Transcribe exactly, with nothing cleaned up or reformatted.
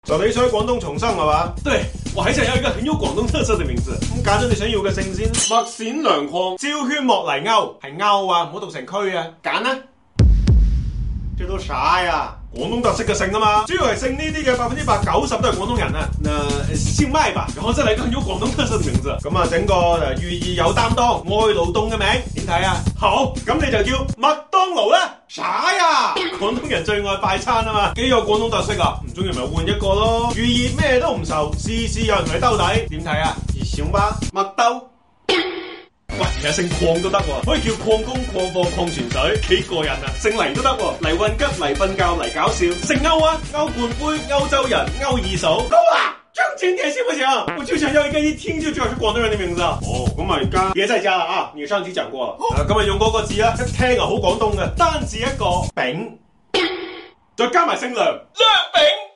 就你想喺廣東重生係嘛？ 對，我還想要一個很有廣東特色的名字。 咁揀咗你想要嘅姓先。 麥冼良礦， 焦圈莫泥勾，係勾啊，唔好讀成區啊。揀啦。這都啥呀？廣東特色嘅姓啊嘛，主要係姓呢啲嘅百分之百九十都係廣東人啊。 那姓麥吧，然後再來一個很有廣東特色的名字。 咁啊，整個誒寓意有擔當、愛勞動嘅名，點睇啊？ 好， 咁你就叫麥當勞啦。啥呀？廣東人最愛快餐啊嘛，幾有廣東特色啊！唔中意咪換一個咯。寓意咩都唔愁，事事有人同你兜底，點睇啊？行吧，麥兜。 喂，其實姓礦都得喎，可以叫礦工、礦貨、礦泉水，幾過癮啊！姓黎都得喎，黎混吉、黎瞓覺、黎搞笑。姓歐啊，歐冠杯、歐洲人、歐二嫂。 夠啦，正經點行不行？我就想要一個一聽就知道是廣東人的名字。 哦，咁咪加， 別再加啦啊！你上次講過啦。啊，咁咪用嗰個字啦，一聽啊好廣東嘅，單字一個丙， 再加埋姓梁，梁丙。